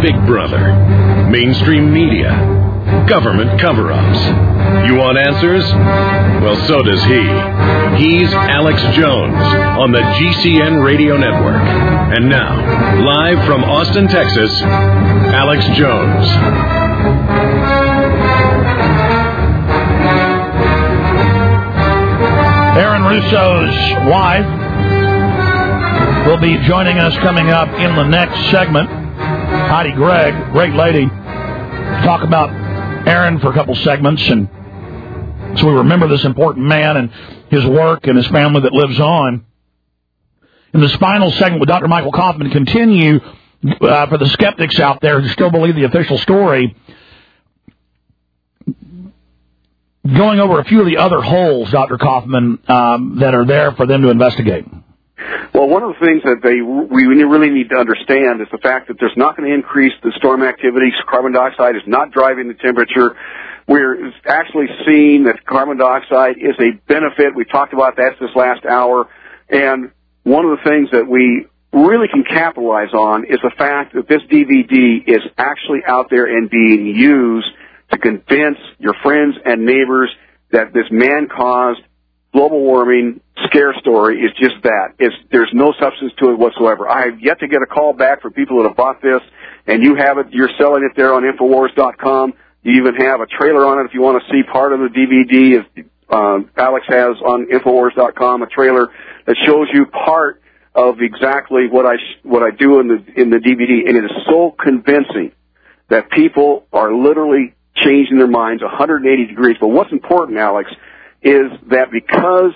Big Brother, mainstream media, government cover-ups. You want answers? Well, so does he. He's Alex Jones on the GCN Radio Network. And now, live from Austin, Texas, Alex Jones. Aaron Russo's wife will be joining us coming up in the next segment. Heidi Gregg, great lady. Talk about Aaron for a couple segments, and so we remember this important man and his work and his family that lives on. In this final segment with Dr. Michael Kaufman, continue for the skeptics out there who still believe the official story, going over a few of the other holes, Dr. Kaufman, that are there for them to investigate. Well, one of the things that we really need to understand is the fact that there's not going to increase the storm activity. Carbon dioxide is not driving the temperature. We're actually seeing that carbon dioxide is a benefit. We talked about that this last hour. And one of the things that we really can capitalize on is the fact that this DVD is actually out there and being used to convince your friends and neighbors that this man-caused global warming scare story is just that. There's no substance to it whatsoever. I have yet to get a call back from people that have bought this, and you have it. You're selling it there on Infowars.com. You even have a trailer on it if you want to see part of the DVD. Alex has on Infowars.com a trailer that shows you part of exactly what I do in the DVD, and it is so convincing that people are literally changing their minds 180 degrees. But what's important, Alex, is that because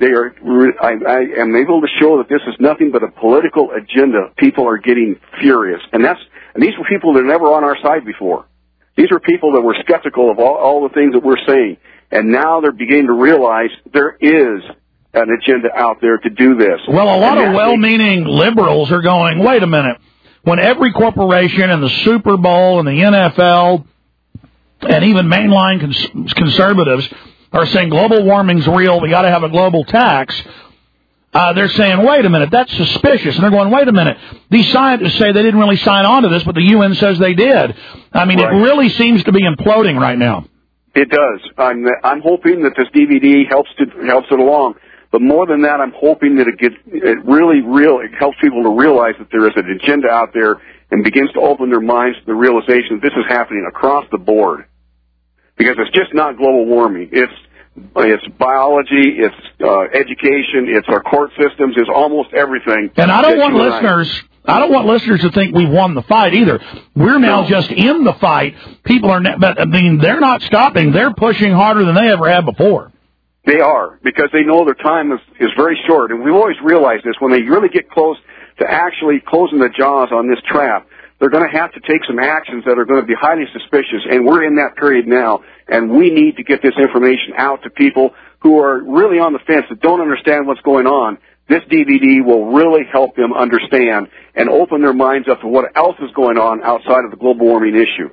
I am able to show that this is nothing but a political agenda, people are getting furious. And these were people that were never on our side before. These are people that were skeptical of all the things that we're saying. And now they're beginning to realize there is an agenda out there to do this. Well, a lot of well-meaning liberals are going, wait a minute, when every corporation and the Super Bowl and the NFL and even mainline conservatives are saying global warming's real, we got to have a global tax, they're saying, wait a minute, that's suspicious. And they're going, wait a minute, these scientists say they didn't really sign on to this, but the UN says they did. I mean, right. It really seems to be imploding right now. It does. I'm hoping that this DVD helps it along. But more than that, I'm hoping that it helps people to realize that there is an agenda out there and begins to open their minds to the realization that this is happening across the board. Because it's just not global warming. It's biology, it's education, it's our court systems, it's almost everything. And I don't want listeners to think we've won the fight either. We're now just in the fight. People are, they're not stopping. They're pushing harder than they ever have before. They are, because they know their time is very short. And we've always realized this. When they really get close to actually closing the jaws on this trap, they're going to have to take some actions that are going to be highly suspicious, and we're in that period now, and we need to get this information out to people who are really on the fence, that don't understand what's going on. This DVD will really help them understand and open their minds up to what else is going on outside of the global warming issue.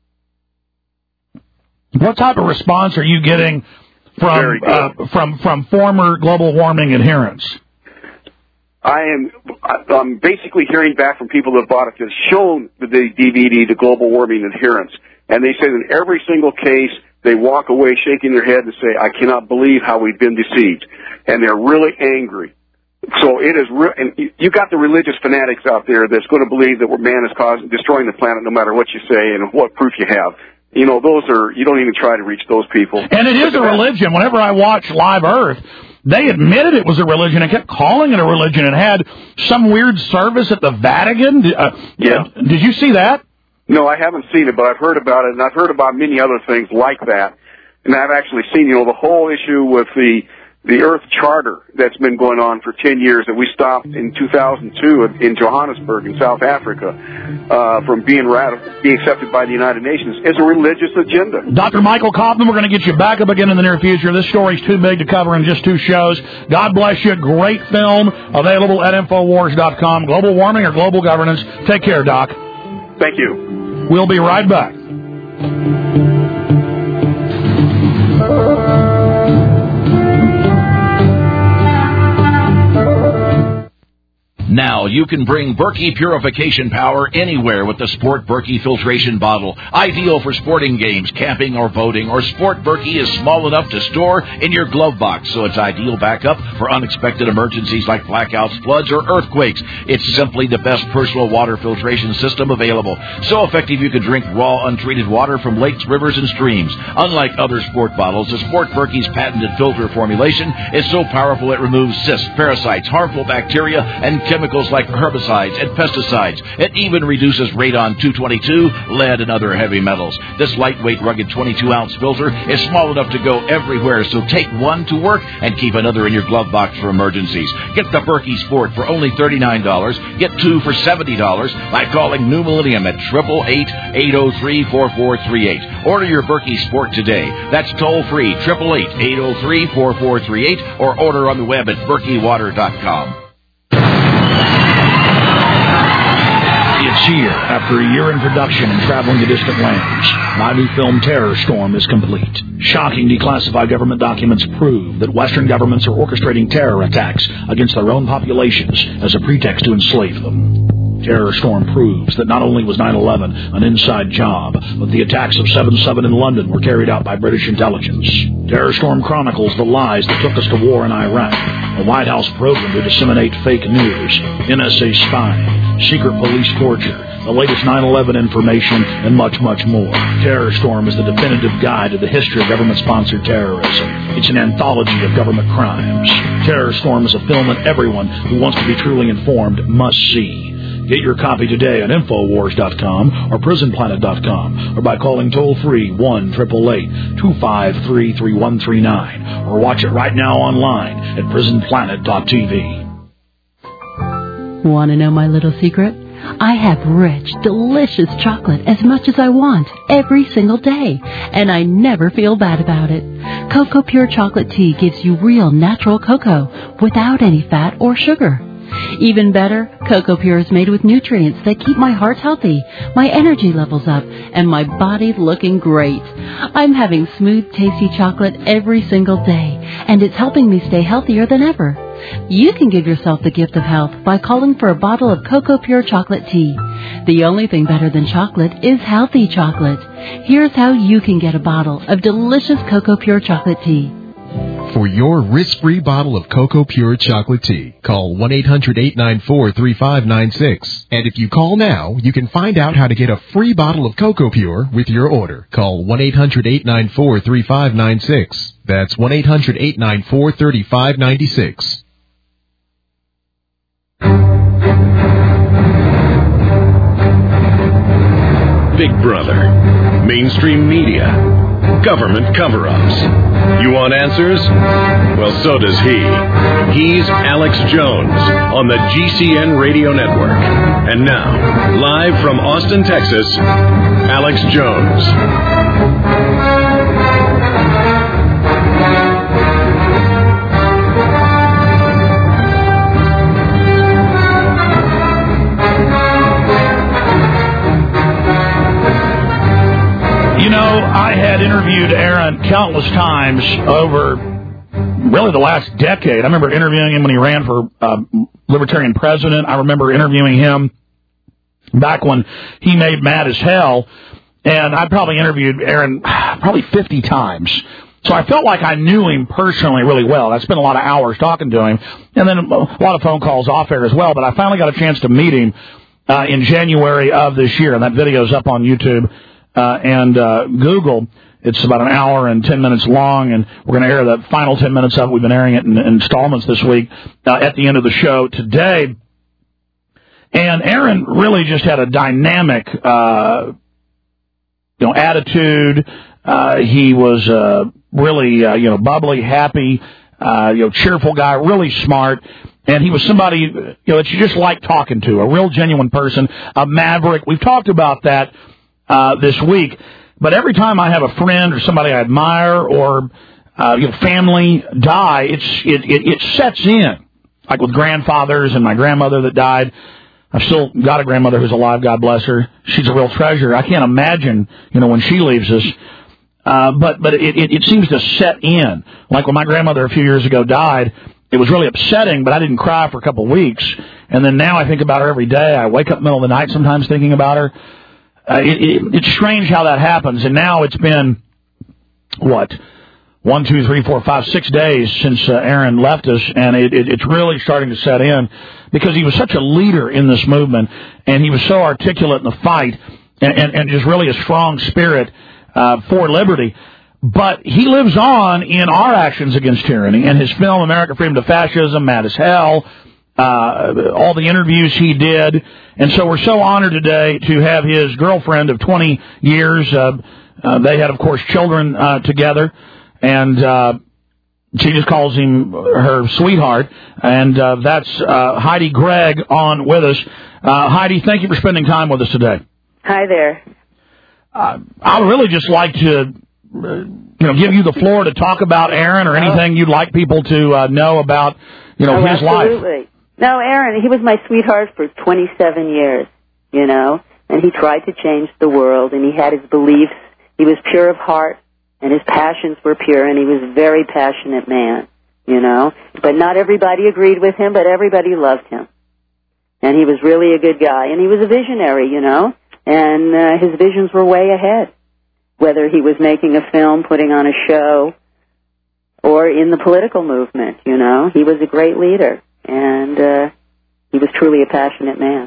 What type of response are you getting from former global warming adherents? I'm basically hearing back from people that have bought it that's shown the DVD to global warming adherence. And they say that in every single case, they walk away shaking their head and say, I cannot believe how we've been deceived. And they're really angry. So it is, and you got the religious fanatics out there that's going to believe that man is destroying the planet no matter what you say and what proof you have. You know, you don't even try to reach those people. And it is a religion. Whenever I watch Live Earth, they admitted it was a religion and kept calling it a religion and had some weird service at the Vatican. Yeah. Did you see that? No, I haven't seen it, but I've heard about it, and I've heard about many other things like that. And I've actually seen, the whole issue with the Earth Charter that's been going on for 10 years that we stopped in 2002 in Johannesburg in South Africa from being accepted by the United Nations is a religious agenda. Dr. Michael Kaufman, we're going to get you back up again in the near future. This story's too big to cover in just 2 shows. God bless you. Great film available at Infowars.com. Global warming or global governance. Take care, Doc. Thank you. We'll be right back. Now you can bring Berkey purification power anywhere with the Sport Berkey filtration bottle. Ideal for sporting games, camping, or boating. Or Sport Berkey is small enough to store in your glove box, so it's ideal backup for unexpected emergencies like blackouts, floods, or earthquakes. It's simply the best personal water filtration system available. So effective you can drink raw, untreated water from lakes, rivers, and streams. Unlike other Sport bottles, the Sport Berkey's patented filter formulation is so powerful it removes cysts, parasites, harmful bacteria, and chemicals like herbicides and pesticides. It even reduces radon-222, lead, and other heavy metals. This lightweight, rugged 22-ounce filter is small enough to go everywhere, so take one to work and keep another in your glove box for emergencies. Get the Berkey Sport for only $39. Get two for $70 by calling New Millennium at 888-803-4438. Order your Berkey Sport today. That's toll-free, 888-803-4438, or order on the web at berkeywater.com. It's here. After a year in production and traveling to distant lands, my new film Terror Storm is complete. Shocking declassified government documents prove that Western governments are orchestrating terror attacks against their own populations as a pretext to enslave them. Terror Storm proves that not only was 9/11 an inside job, but the attacks of 7/7 in London were carried out by British intelligence. Terror Storm chronicles the lies that took us to war in Iraq, a White House program to disseminate fake news, NSA spying, secret police torture, the latest 9/11 information, and much, much more. Terror Storm is the definitive guide to the history of government-sponsored terrorism. It's an anthology of government crimes. Terror Storm is a film that everyone who wants to be truly informed must see. Get your copy today at Infowars.com or PrisonPlanet.com or by calling toll-free 1-888-253-3139 or watch it right now online at PrisonPlanet.tv. Want to know my little secret? I have rich, delicious chocolate as much as I want every single day, and I never feel bad about it. Cocoa Pure Chocolate Tea gives you real natural cocoa without any fat or sugar. Even better, Cocoa Pure is made with nutrients that keep my heart healthy, my energy levels up, and my body looking great. I'm having smooth, tasty chocolate every single day, and it's helping me stay healthier than ever. You can give yourself the gift of health by calling for a bottle of Cocoa Pure Chocolate Tea. The only thing better than chocolate is healthy chocolate. Here's how you can get a bottle of delicious Cocoa Pure Chocolate Tea. For your risk-free bottle of Cocoa Pure Chocolate Tea, call 1-800-894-3596. And if you call now, you can find out how to get a free bottle of Cocoa Pure with your order. Call 1-800-894-3596. That's 1-800-894-3596. Big Brother, mainstream media, government cover-ups. You want answers? Well, so does he. He's Alex Jones on the GCN Radio Network. And now, live from Austin, Texas, Alex Jones. You know, I had interviewed Aaron countless times over really the last decade. I remember interviewing him when he ran for Libertarian president. I remember interviewing him back when he made Mad as Hell. And I probably interviewed Aaron probably 50 times. So I felt like I knew him personally really well. I spent a lot of hours talking to him. And then a lot of phone calls off air as well. But I finally got a chance to meet him in January of this year. And that video's up on YouTube. And Google. It's about an hour and 10 minutes long, and we're going to air the final 10 minutes of it. We've been airing it in installments this week at the end of the show today. And Aaron really just had a dynamic, attitude. He was really, bubbly, happy, cheerful guy, really smart. And he was somebody, that you just like talking to, a real genuine person, a maverick. We've talked about that this week, but every time I have a friend or somebody I admire or family die, it sets in. Like with grandfathers and my grandmother that died. I've still got a grandmother who's alive, God bless her. She's a real treasure. I can't imagine, when she leaves us. But it seems to set in. Like when my grandmother a few years ago died, it was really upsetting, but I didn't cry for a couple of weeks. and then now I think about her every day. I wake up in the middle of the night sometimes thinking about her. It's strange how that happens, and now it's been, 1, 2, 3, 4, 5, 6 days since Aaron left us, and it's really starting to set in because he was such a leader in this movement, and he was so articulate in the fight, and just really a strong spirit for liberty. But he lives on in our actions against tyranny, and his film, America Freedom to Fascism, Mad as Hell, all the interviews he did, and so we're so honored today to have his girlfriend of 20 years. They had, of course, children together. And she just calls him her sweetheart, and that's Heidi Gregg on with us. Heidi, thank you for spending time with us today. Hi there. I would really just like to, give you the floor to talk about Aaron or anything you'd like people to know about, his life. Absolutely. No, Aaron, he was my sweetheart for 27 years, and he tried to change the world, and he had his beliefs. He was pure of heart. And his passions were pure, and he was a very passionate man, But not everybody agreed with him, but everybody loved him. And he was really a good guy. And he was a visionary, And his visions were way ahead, whether he was making a film, putting on a show, or in the political movement, He was a great leader, and he was truly a passionate man.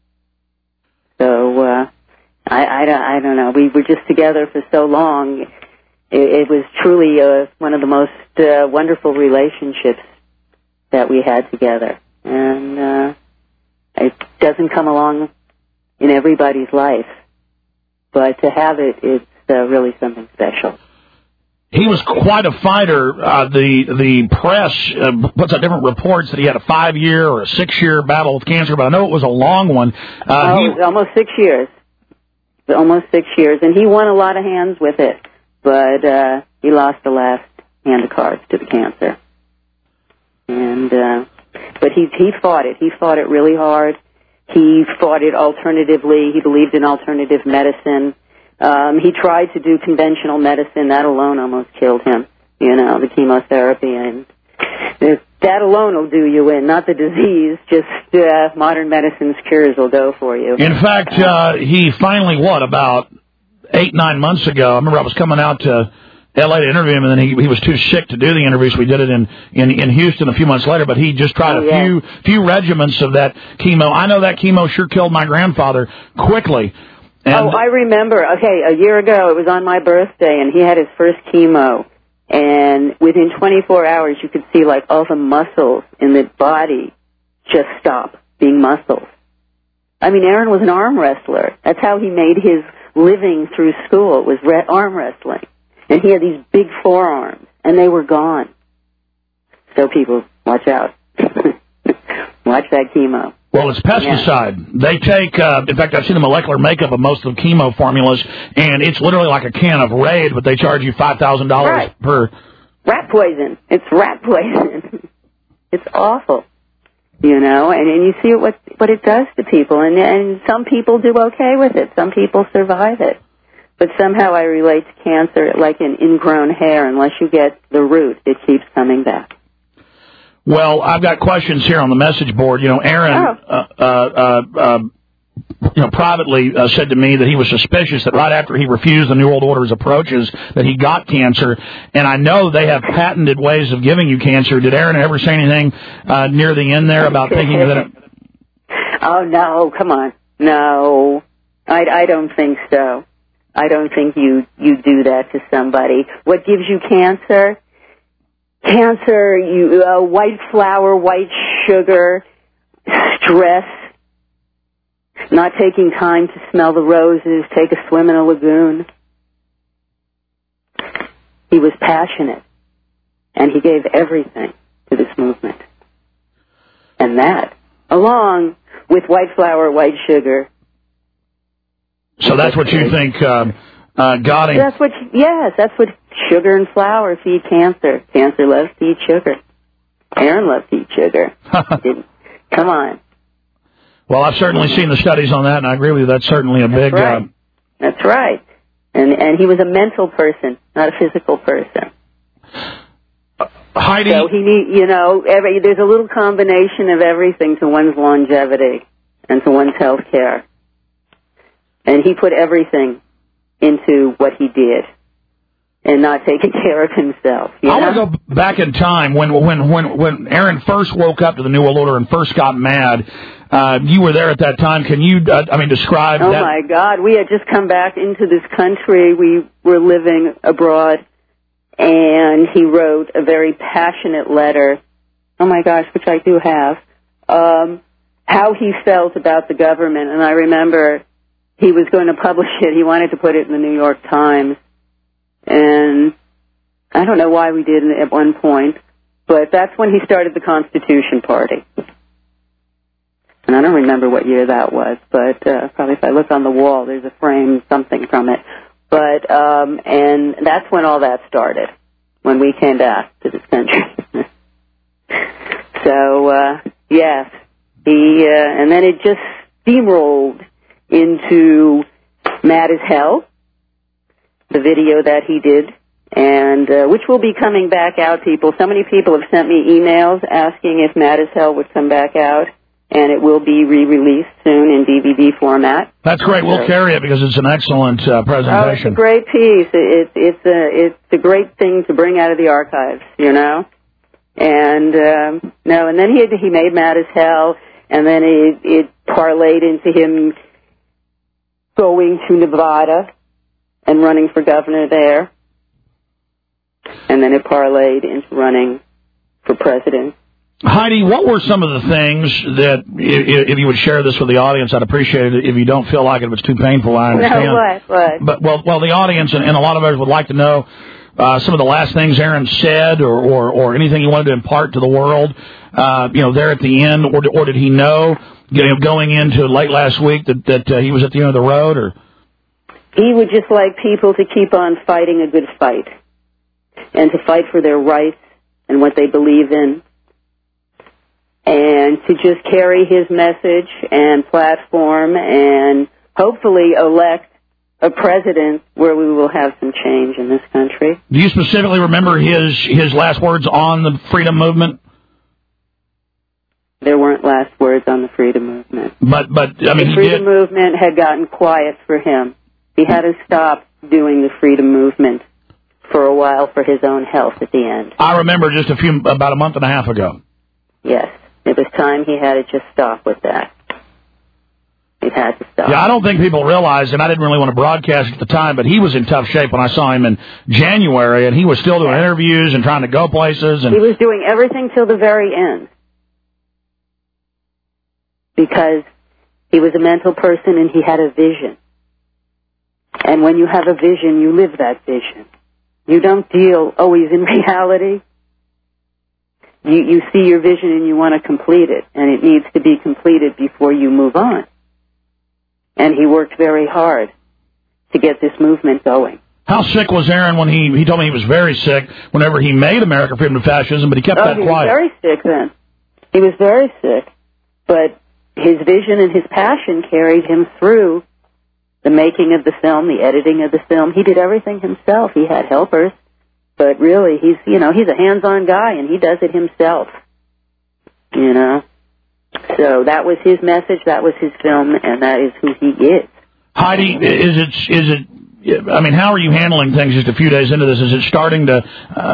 So I don't know. We were just together for so long. It was truly one of the most wonderful relationships that we had together. And it doesn't come along in everybody's life. But to have it, it's really something special. He was quite a fighter. The press puts out different reports that he had a 5-year or a 6-year battle with cancer, but I know it was a long one. It was almost 6 years. Almost 6 years. And he won a lot of hands with it. But he lost the last hand of cards to the cancer. And but he fought it. He fought it really hard. He fought it alternatively. He believed in alternative medicine. He tried to do conventional medicine. That alone almost killed him, the chemotherapy. And that alone will do you in, not the disease. Just modern medicine's cures will go for you. In fact, he finally, about 8-9 months ago, I remember I was coming out to L.A. to interview him, and then he was too sick to do the interview, so we did it in Houston a few months later, but he just tried a few regimens of that chemo. I know that chemo sure killed my grandfather quickly. And I remember. Okay, a year ago, it was on my birthday, and he had his first chemo, and within 24 hours, you could see, all the muscles in the body just stop being muscles. I mean, Aaron was an arm wrestler. That's how he made his living through school, was arm wrestling. And he had these big forearms, and they were gone. So people, watch out. Watch that chemo. Well, it's pesticide. Yeah. They take, in fact, I've seen the molecular makeup of most of the chemo formulas, and it's literally like a can of Raid, but they charge you $5,000 per. Rat poison. It's rat poison. It's awful. And you see what it does to people, and some people do okay with it. Some people survive it. But somehow I relate to cancer like an ingrown hair. Unless you get the root, it keeps coming back. Well, I've got questions here on the message board. Aaron, privately said to me that he was suspicious that right after he refused the New World Order's approaches that he got cancer. And I know they have patented ways of giving you cancer. Did Aaron ever say anything near the end there about thinking that? Oh, no, come on. No, I don't think so. I don't think you do that to somebody. What gives you cancer? Cancer, white flour, white sugar, stress, not taking time to smell the roses, take a swim in a lagoon. He was passionate, and he gave everything to this movement. And that, along with white flour, white sugar. So that's what you think got him? That's what sugar and flour feed cancer. Cancer loves to eat sugar. Aaron loves to eat sugar. Come on. Well, I've certainly seen the studies on that, and I agree with you. That's certainly a big... Right. That's right. And he was a mental person, not a physical person. Heidi. So there's a little combination of everything to one's longevity and to one's health care. And he put everything into what he did and not taking care of himself. I want to go back in time when Aaron first woke up to the New World Order and first got mad. You were there at that time. Can you, describe that? Oh, my God. We had just come back into this country. We were living abroad, and he wrote a very passionate letter, oh, my gosh, which I do have, how he felt about the government. And I remember he was going to publish it. He wanted to put it in the New York Times. And I don't know why we didn't at one point, but that's when he started the Constitution Party. And I don't remember what year that was, but probably if I look on the wall, there's a frame, something from it. But, and that's when all that started, when we came back to this country. So, yes, and then it just steamrolled into Mad as Hell, the video that he did, and which will be coming back out, people. So many people have sent me emails asking if Mad as Hell would come back out, and it will be re-released soon in DVD format. That's great. We'll carry it because it's an excellent presentation. Oh, it's a great piece. It's a great thing to bring out of the archives, And and then he made Mad as Hell, and then it parlayed into him going to Nevada and running for governor there. And then it parlayed into running for president. Heidi, what were some of the things that, if you would share this with the audience, I'd appreciate it. If you don't feel like it, if it's too painful, I understand. No, what? But, well, the audience and a lot of us would like to know some of the last things Aaron said or anything he wanted to impart to the world, there at the end, or did he know, going into late last week that he was at the end of the road, or? He would just like people to keep on fighting a good fight and to fight for their rights and what they believe in and to just carry his message and platform and hopefully elect a president where we will have some change in this country. Do you specifically remember his last words on the freedom movement? There weren't last words on the freedom movement. But the freedom movement had gotten quiet for him. He had to stop doing the freedom movement for a while for his own health at the end. I remember just about a month and a half ago. Yes. It was time he had to just stop with that. He had to stop. Yeah, I don't think people realize, and I didn't really want to broadcast at the time, but he was in tough shape when I saw him in January, and he was still doing interviews and trying to go places. And he was doing everything till the very end. Because he was a mental person and he had a vision. And when you have a vision, you live that vision. You don't deal always in reality. You see your vision and you want to complete it, and it needs to be completed before you move on. And he worked very hard to get this movement going. How sick was Aaron when he told me he was very sick whenever he made America Freedom to Fascism, but he kept that quiet? He was very sick then. He was very sick. But his vision and his passion carried him through the making of the film, the editing of the film. He did everything himself. He had helpers. But really, he's a hands-on guy, and he does it himself. So that was his message, that was his film, and that is who he is. Heidi, is it? I mean, how are you handling things just a few days into this? Is it starting to?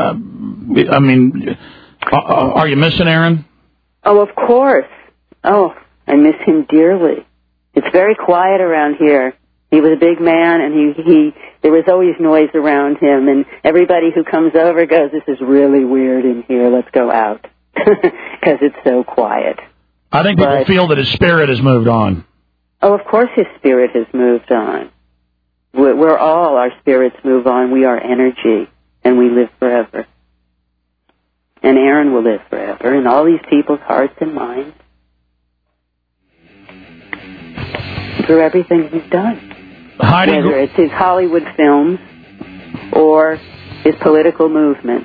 Are you missing Aaron? Oh, of course. Oh, I miss him dearly. It's very quiet around here. He was a big man, and there was always noise around him, and everybody who comes over goes, "This is really weird in here, let's go out," because it's so quiet. I think people feel that his spirit has moved on. Oh, of course his spirit has moved on. We're all, our spirits move on. We are energy, and we live forever. And Aaron will live forever in all these people's hearts and minds through everything he's done. Heidi, whether it's his Hollywood films or his political movement.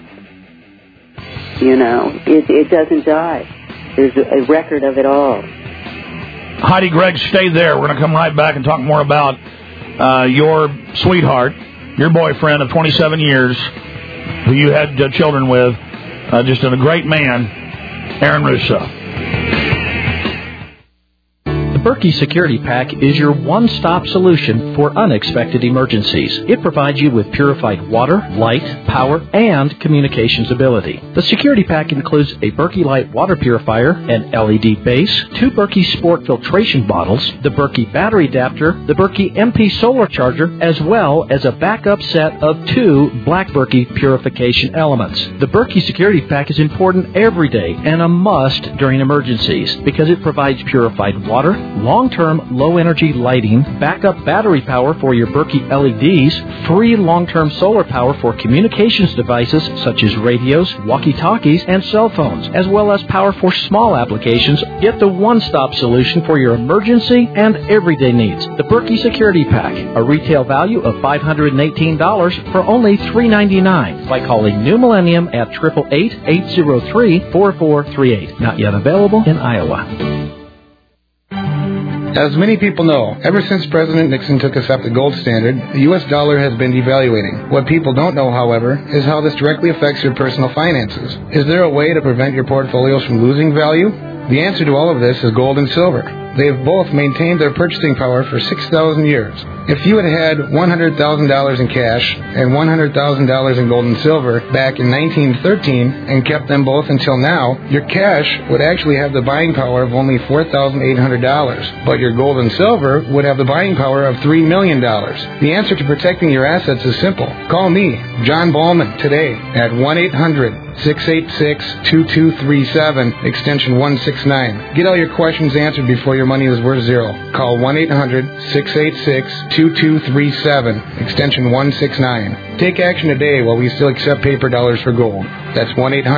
It doesn't die. There's a record of it all. Heidi Gregg, stay there. We're going to come right back and talk more about your sweetheart, your boyfriend of 27 years, who you had children with, Just a great man, Aaron Russo. The Berkey Security Pack is your one-stop solution for unexpected emergencies. It provides you with purified water, light, power, and communications ability. The Security Pack includes a Berkey Light water purifier, an LED base, 2 Berkey Sport filtration bottles, the Berkey battery adapter, the Berkey MP solar charger, as well as a backup set of 2 Black Berkey purification elements. The Berkey Security Pack is important every day and a must during emergencies because it provides purified water, long-term low-energy lighting, backup battery power for your Berkey LEDs, free long-term solar power for communications devices such as radios, walkie-talkies, and cell phones, as well as power for small applications. Get the one-stop solution for your emergency and everyday needs. The Berkey Security Pack, a retail value of $518 for only $399 by calling New Millennium at 888-803-4438. Not yet available in Iowa. As many people know, ever since President Nixon took us up the gold standard, the U.S. dollar has been devaluating. What people don't know, however, is how this directly affects your personal finances. Is there a way to prevent your portfolios from losing value? The answer to all of this is gold and silver. They have both maintained their purchasing power for 6,000 years. If you had had $100,000 in cash and $100,000 in gold and silver back in 1913 and kept them both until now, your cash would actually have the buying power of only $4,800, but your gold and silver would have the buying power of $3 million. The answer to protecting your assets is simple. Call me, John Ballman, today at 1-800-686-2237, extension 169. Get all your questions answered before your money is worth zero. Call 1-800-686-2237, extension 169. Take action today while we still accept paper dollars for gold. That's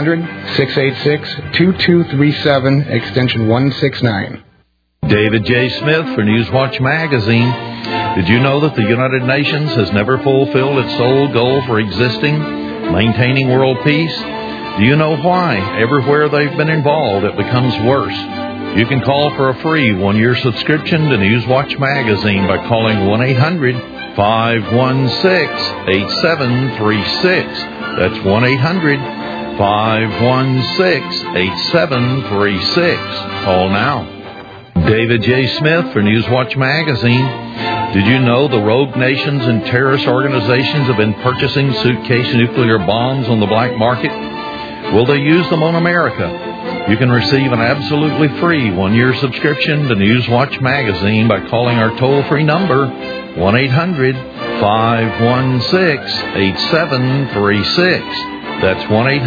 1-800-686-2237, extension 169. David J. Smith for Newswatch Magazine. Did you know that the United Nations has never fulfilled its sole goal for existing, maintaining world peace? Do you know why? Everywhere they've been involved, it becomes worse. You can call for a free one-year subscription to Newswatch Magazine by calling 1-800-516-8736. That's 1-800-516-8736. Call now. David J. Smith for Newswatch Magazine. Did you know the rogue nations and terrorist organizations have been purchasing suitcase nuclear bombs on the black market? Will they use them on America? You can receive an absolutely free one-year subscription to Newswatch Magazine by calling our toll-free number, 1-800-516-8736. That's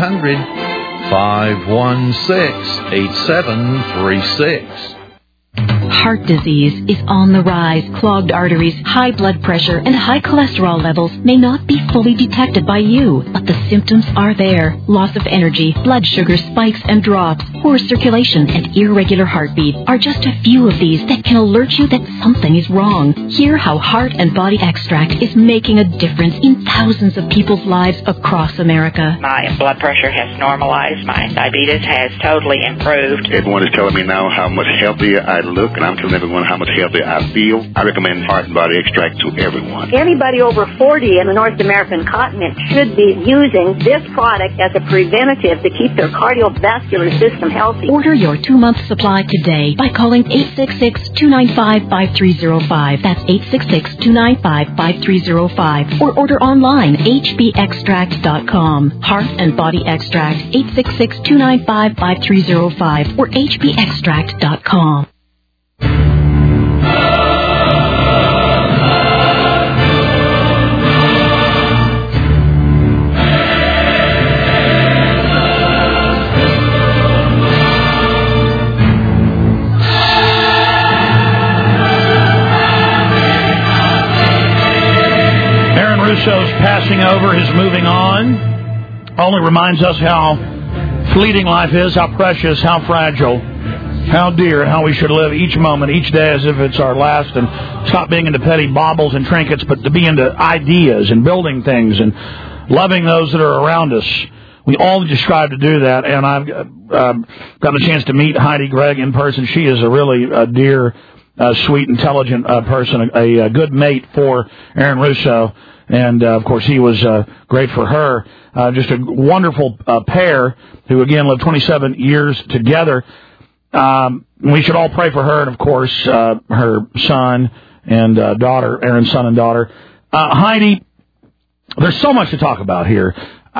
1-800-516-8736. Heart disease is on the rise. Clogged arteries, high blood pressure, and high cholesterol levels may not be fully detected by you, but the symptoms are there. Loss of energy, blood sugar spikes and drops, poor circulation, and irregular heartbeat are just a few of these that can alert you that something is wrong. Hear how Heart and Body Extract is making a difference in thousands of people's lives across America. My blood pressure has normalized. My diabetes has totally improved. Everyone is telling me now how much healthier I look, and I'm telling everyone how much healthier I feel. I recommend Heart and Body Extract to everyone. Anybody over 40 in the North American continent should be using this product as a preventative to keep their cardiovascular system healthy. Order your 2-month supply today by calling 866-295-5305. That's 866-295-5305. Or order online, hbextract.com. Heart and Body Extract, 866-295-5305 or hbextract.com. Russo's passing over, his moving on, only reminds us how fleeting life is, how precious, how fragile, how dear, how we should live each moment, each day as if it's our last, and stop being into petty baubles and trinkets, but to be into ideas and building things and loving those that are around us. We all just strive to do that, and I've got a chance to meet Heidi Gregg in person. She is a really dear, sweet, intelligent person, a good mate for Aaron Russo. And, of course, he was great for her. Just a wonderful pair who, again, lived 27 years together. We should all pray for her and, of course, her son and daughter, Aaron's son and daughter. Heidi, there's so much to talk about here.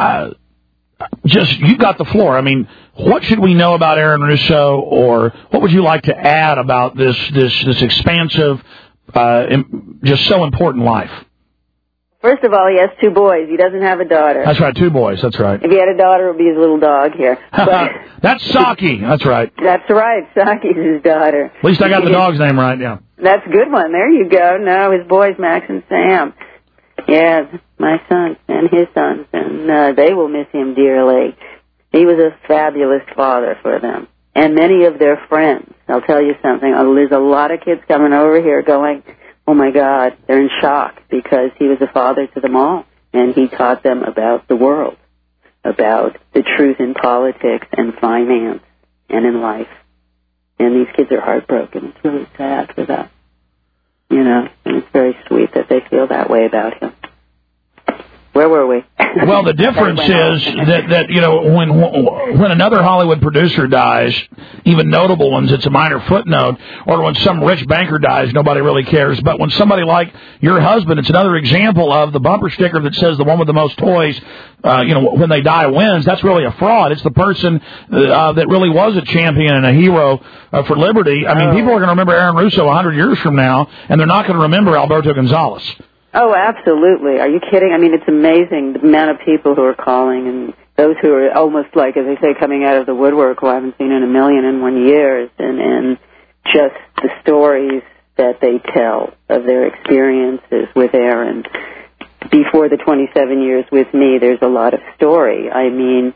You got the floor. I mean, what should we know about Aaron Russo, or what would you like to add about this expansive, just so important life? First of all, he has 2 boys. He doesn't have a daughter. That's right, 2 boys. That's right. If he had a daughter, it would be his little dog here. But that's Saki. That's right. That's right. Saki's his daughter. At least I got the dog's name right, yeah. That's a good one. There you go. No, his boys, Max and Sam. Yeah, my sons and his sons, and they will miss him dearly. He was a fabulous father for them. And many of their friends. I'll tell you something. There's a lot of kids coming over here going, oh, my God, they're in shock because he was a father to them all, and he taught them about the world, about the truth in politics and finance and in life. And these kids are heartbroken. It's really sad for them, and it's very sweet that they feel that way about him. Where were we? Well, the difference is that when another Hollywood producer dies, even notable ones, it's a minor footnote, or when some rich banker dies, nobody really cares. But when somebody like your husband, it's another example of the bumper sticker that says the one with the most toys, when they die wins. That's really a fraud. It's the person that really was a champion and a hero for liberty. I mean, people are going to remember Aaron Russo 100 years from now, and they're not going to remember Alberto Gonzalez. Oh, absolutely. Are you kidding? I mean, it's amazing the amount of people who are calling, and those who are almost like, as they say, coming out of the woodwork, who I haven't seen in 1,000,001 years, and just the stories that they tell of their experiences with Aaron. Before the 27 years with me, there's a lot of story. I mean,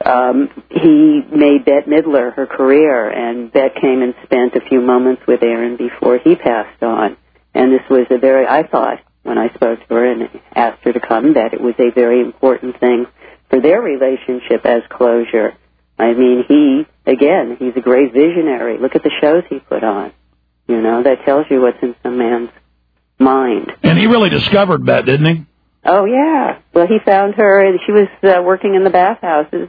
he made Bette Midler her career, and Bette came and spent a few moments with Aaron before he passed on. And this was I thought, when I spoke to her and asked her to come, that it was a very important thing for their relationship as closure. I mean, he's a great visionary. Look at the shows he put on. That tells you what's in some man's mind. And he really discovered Bette, didn't he? Oh, yeah. Well, he found her, and she was working in the bathhouses,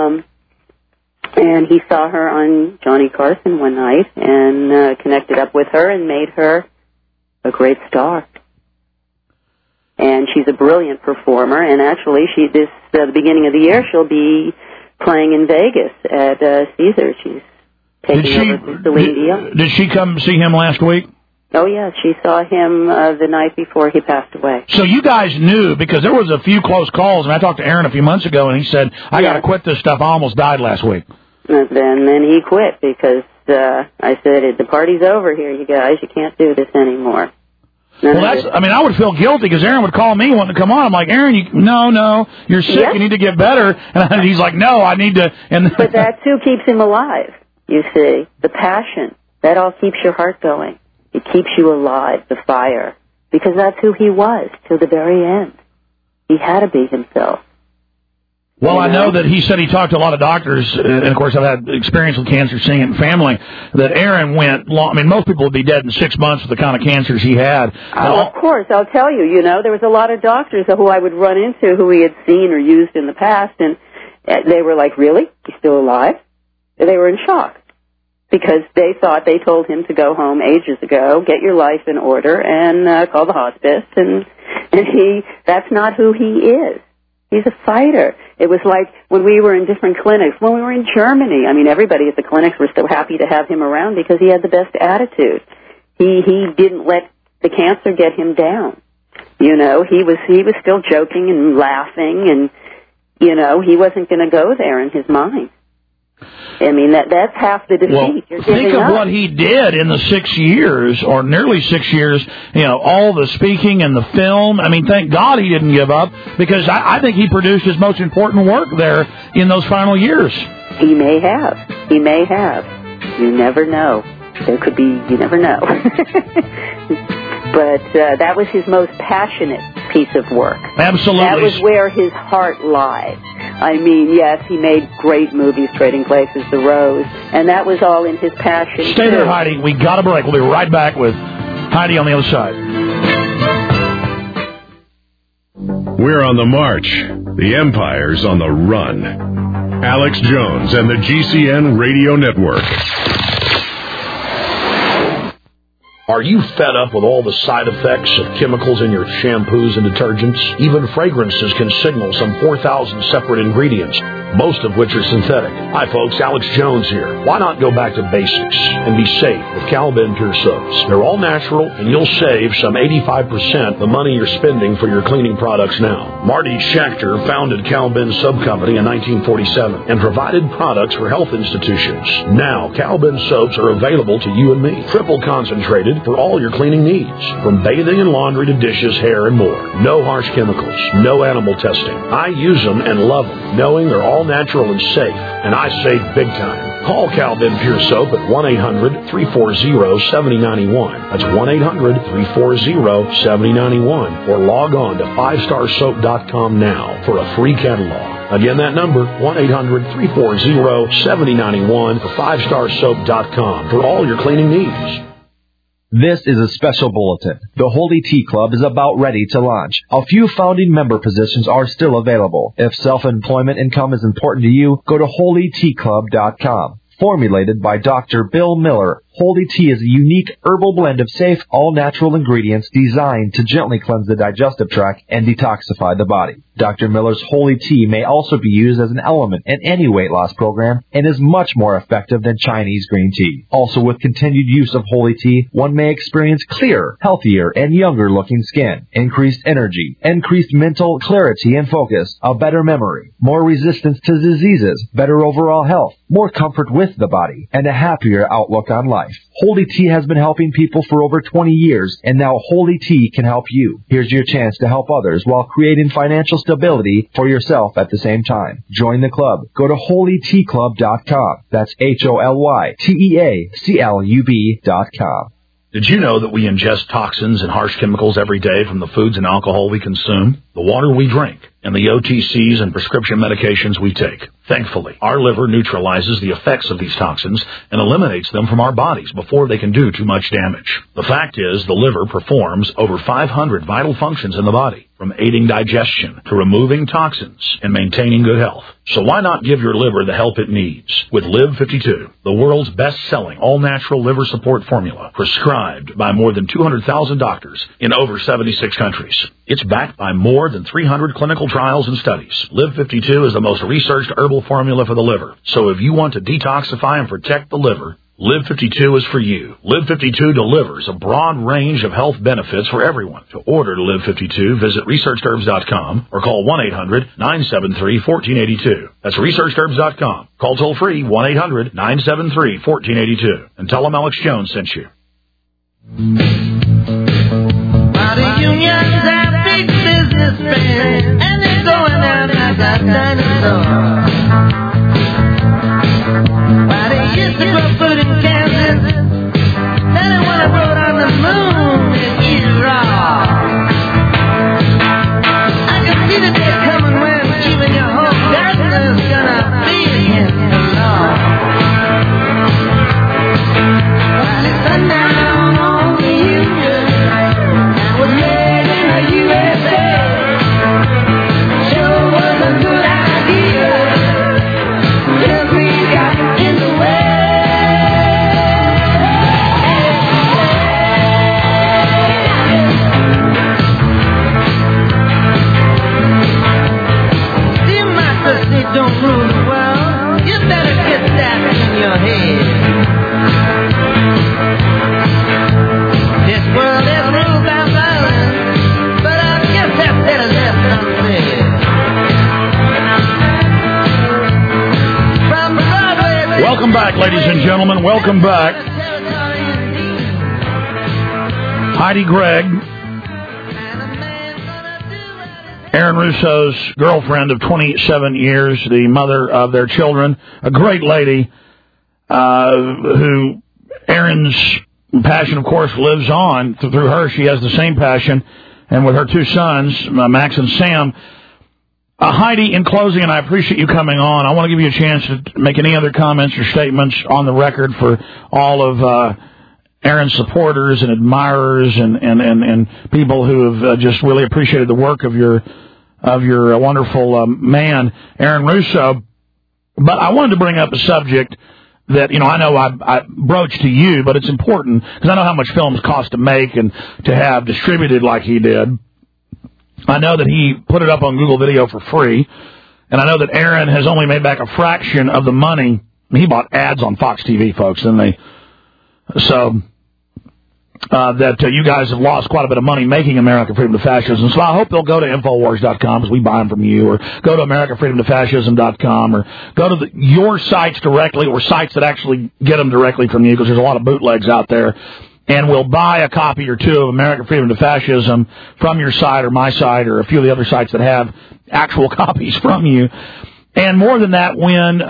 and he saw her on Johnny Carson one night and connected up with her and made her a great star. And she's a brilliant performer, and actually, the beginning of the year, she'll be playing in Vegas at Caesar. She's taking over for Celine Dion. Did she come see him last week? Oh, yes, she saw him the night before he passed away. So you guys knew, because there was a few close calls, and I talked to Aaron a few months ago, and he said, I got to quit this stuff. I almost died last week. And then he quit, because I said, the party's over here, you guys. You can't do this anymore. I would feel guilty because Aaron would call me wanting to come on. I'm like, Aaron, no, you're sick. Yes. You need to get better. And he's like, no, I need to. But that too keeps him alive. You see, the passion that all keeps your heart going. It keeps you alive. The fire, because that's who he was till the very end. He had to be himself. Well, I know that he said he talked to a lot of doctors, and of course I've had experience with cancer, seeing it in family, that Aaron went long. I mean, most people would be dead in 6 months with the kind of cancers he had. Of course, I'll tell you, there was a lot of doctors who I would run into who he had seen or used in the past, and they were like, really? He's still alive? They were in shock, because they thought they told him to go home ages ago, get your life in order, and call the hospice, and that's not who he is. He's a fighter. It was like when we were in different clinics, when we were in Germany. I mean, everybody at the clinics were so happy to have him around because he had the best attitude. He didn't let the cancer get him down. He was still joking and laughing, and he wasn't going to go there in his mind. I mean, that's half the defeat. Well, think of what he did in the 6 years, or nearly 6 years, all the speaking and the film. I mean, thank God he didn't give up, because I think he produced his most important work there in those final years. He may have. You never know. You never know. But that was his most passionate piece of work. Absolutely. That was where his heart lied. I mean, yes, he made great movies, Trading Places, The Rose, and that was all in his passion. Stay there, Heidi. We got a break. We'll be right back with Heidi on the other side. We're on the march. The Empire's on the run. Alex Jones and the GCN Radio Network. Are you fed up with all the side effects of chemicals in your shampoos and detergents? Even fragrances can signal some 4,000 separate ingredients, most of which are synthetic. Hi folks, Alex Jones here. Why not go back to basics and be safe with Cal-Ben Pure Soaps? They're all natural and you'll save some 85% the money you're spending for your cleaning products now. Marty Schechter founded Cal-Ben Soap Company in 1947 and provided products for health institutions. Now, Cal-Ben soaps are available to you and me. Triple concentrated for all your cleaning needs, from bathing and laundry to dishes, hair, and more. No harsh chemicals, no animal testing. I use them and love them, knowing they're all natural and safe, and I save big time. Call Cal-Ben Pure Soap at 1-800-340-7091. That's 1-800-340-7091, or log on to 5starsoap.com now for a free catalog. Again, that number, 1-800-340-7091 for 5starsoap.com for all your cleaning needs. This is a special bulletin. The Holy Tea Club is about ready to launch. A few founding member positions are still available. If self-employment income is important to you, go to holyteaclub.com. Formulated by Dr. Bill Miller, Holy Tea is a unique herbal blend of safe, all-natural ingredients designed to gently cleanse the digestive tract and detoxify the body. Dr. Miller's Holy Tea may also be used as an element in any weight loss program and is much more effective than Chinese green tea. Also, with continued use of Holy Tea, one may experience clearer, healthier, and younger-looking skin, increased energy, increased mental clarity and focus, a better memory, more resistance to diseases, better overall health, more comfort with the body, and a happier outlook on life. Holy Tea has been helping people for over 20 years, and now Holy Tea can help you. Here's your chance to help others while creating financial stability for yourself at the same time. Join the club. Go to holyteaclub.com. That's HOLYTEACLUB.com. Did you know that we ingest toxins and harsh chemicals every day from the foods and alcohol we consume, the water we drink, and the OTCs and prescription medications we take? Thankfully, our liver neutralizes the effects of these toxins and eliminates them from our bodies before they can do too much damage. The fact is, the liver performs over 500 vital functions in the body, from aiding digestion to removing toxins and maintaining good health. So why not give your liver the help it needs with Live 52, the world's best-selling all-natural liver support formula, prescribed by more than 200,000 doctors in over 76 countries. It's backed by more than 300 clinical trials and studies. Live 52 is the most researched herbal formula for the liver. So if you want to detoxify and protect the liver, Live 52 is for you. Live 52 delivers a broad range of health benefits for everyone. To order Live 52, visit ResearchedHerbs.com or call 1-800-973-1482. That's ResearchedHerbs.com. Call toll-free 1-800-973-1482 and tell them Alex Jones sent you. The unions have big businessmen, and they're going out like a dinosaur. Why they used to grow food in Kansas, then they want to grow it on the moon and eat it raw. I can see the day coming when even your whole gardener's gonna be against the law. While it's sundown on the union was made in the USA, sure was a good idea. Till we got in the way. Democracy don't rule the world. You better get that in your head. This world is ruled by violence, but I guess that's better left unsaid. From Broadway. Welcome back, ladies and gentlemen. Welcome back. Heidi Gregg, Aaron Russo's girlfriend of 27 years, the mother of their children, a great lady who Aaron's passion, of course, lives on. Through her, she has the same passion, and with her two sons, Max and Sam. Heidi, in closing, and I appreciate you coming on, I want to give you a chance to make any other comments or statements on the record for all of Aaron's supporters and admirers and people who have just really appreciated the work of your of your wonderful man, Aaron Russo. But I wanted to bring up a subject that, I know I broached to you, but it's important because I know how much films cost to make and to have distributed like he did. I know that he put it up on Google Video for free, and I know that Aaron has only made back a fraction of the money. He bought ads on Fox TV, folks, didn't they? So that you guys have lost quite a bit of money making America Freedom to Fascism. So I hope they'll go to Infowars.com because we buy them from you, or go to AmericaFreedomToFascism.com, or go to your sites directly, or sites that actually get them directly from you, because there's a lot of bootlegs out there. And we'll buy a copy or two of America Freedom to Fascism from your site or my site or a few of the other sites that have actual copies from you. And more than that, when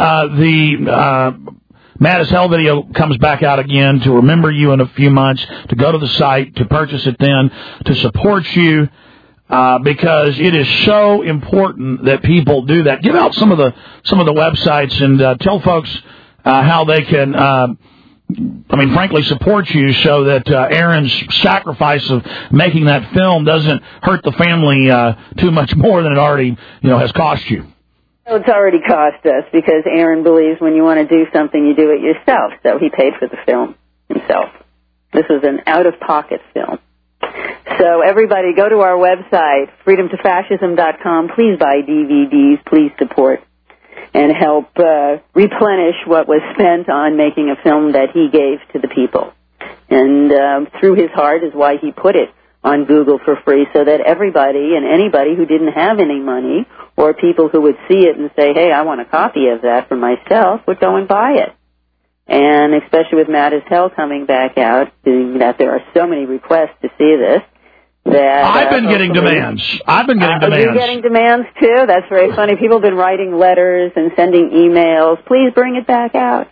the Mad as Hell video comes back out again, to remember you in a few months, to go to the site, to purchase it then, to support you, because it is so important that people do that. Give out some of the websites and tell folks how they can, frankly, support you, so that Aaron's sacrifice of making that film doesn't hurt the family too much more than it already, has cost you. It's already cost us, because Aaron believes when you want to do something, you do it yourself. So he paid for the film himself. This was an out-of-pocket film. So everybody, go to our website, freedomtofascism.com. Please buy DVDs. Please support and help replenish what was spent on making a film that he gave to the people. And through his heart is why he put it on Google for free, so that everybody and anybody who didn't have any money, or people who would see it and say, hey, I want a copy of that for myself, would go and buy it. And especially with Mad as Hell coming back out, that there are so many requests to see this, that I've been getting demands. You're getting demands too? That's very funny. People have been writing letters and sending emails. Please bring it back out.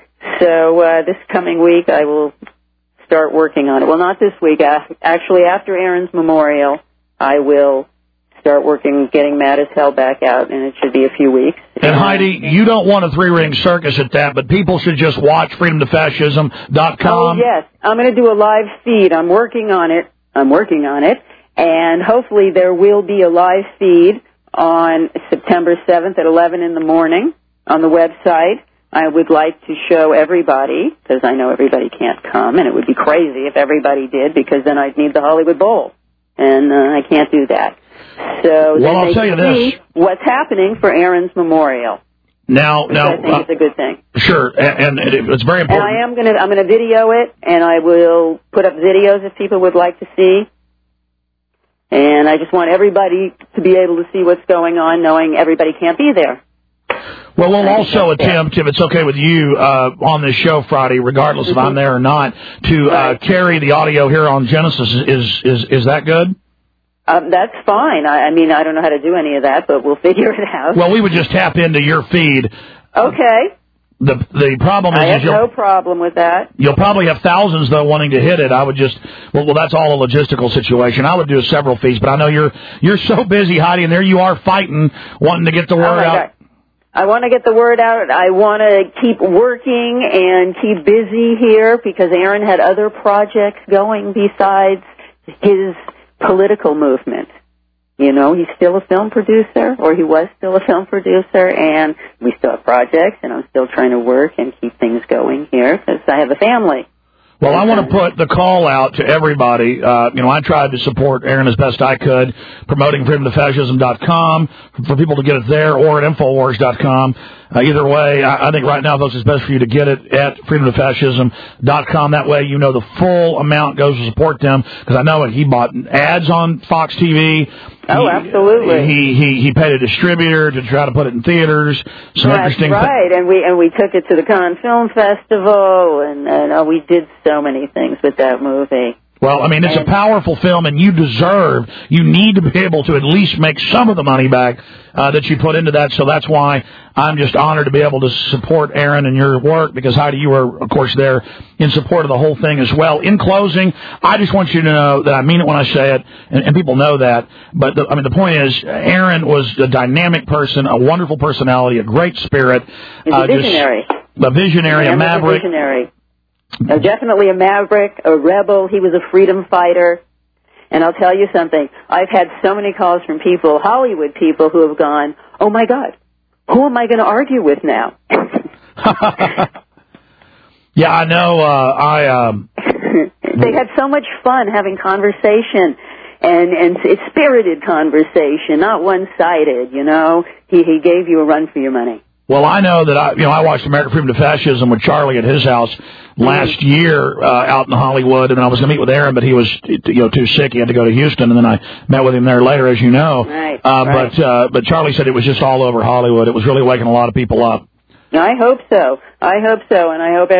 So this coming week I will start working on it. Well, not this week. Actually, after Aaron's memorial, I will start working, getting Mad as Hell back out, and it should be a few weeks. And Heidi, you don't want a three-ring circus at that, but people should just watch freedomtofascism.com. Oh, yes. I'm going to do a live feed. I'm working on it, and hopefully there will be a live feed on September 7th at 11 in the morning on the website. I would like to show everybody, because I know everybody can't come, and it would be crazy if everybody did, because then I'd need the Hollywood Bowl, and I can't do that. So well, I'll tell you this: what's happening for Aaron's memorial. Now, I think it's a good thing. Sure, and it's very important. And I'm going to video it, and I will put up videos if people would like to see. And I just want everybody to be able to see what's going on, knowing everybody can't be there. Well, we'll also attempt, if it's okay with you, on this show Friday, regardless if I'm there or not, to carry the audio here on Genesis. Is that good? That's fine. I mean, I don't know how to do any of that, but we'll figure it out. Well, we would just tap into your feed. Okay. The problem is... I have no problem with that. You'll probably have thousands, though, wanting to hit it. I would just... Well, that's all a logistical situation. I would do several feeds, but I know you're so busy, Heidi, and there you are fighting, wanting to get the word out. God. I want to get the word out. I want to keep working and keep busy here, because Aaron had other projects going besides his political movement. He's still a film producer, or he was still a film producer, and we still have projects, and I'm still trying to work and keep things going here, because I have a family. Well, I want to put the call out to everybody. I tried to support Aaron as best I could, promoting freedomtofascism.com for people to get it there, or at Infowars.com. Either way, I think right now, folks, it's best for you to get it at freedomtofascism.com. That way you know the full amount goes to support them, because I know he bought ads on Fox TV. Oh, absolutely. He paid a distributor to try to put it in theaters. That's right, and we took it to the Cannes Film Festival, and we did so many things with that movie. Well, I mean, it's a powerful film, and you need to be able to at least make some of the money back that you put into that. So that's why I'm just honored to be able to support Aaron and your work, because, Heidi, you were, of course, there in support of the whole thing as well. In closing, I just want you to know that I mean it when I say it, and people know that. But, the point is, Aaron was a dynamic person, a wonderful personality, a great spirit. He's a visionary. A visionary, a maverick. Definitely a maverick, a rebel. He was a freedom fighter. And I'll tell you something. I've had so many calls from people, Hollywood people, who have gone, oh, my God, who am I going to argue with now? Yeah, I know. They had so much fun having conversation, and it's spirited conversation, not one-sided, you know. He gave you a run for your money. Well, I know that I watched American Freedom to Fascism with Charlie at his house last year out in Hollywood, and I was going to meet with Aaron, but he was too sick. He had to go to Houston, and then I met with him there later, as you know. Right. But Charlie said it was just all over Hollywood. It was really waking a lot of people up. I hope so. And I hope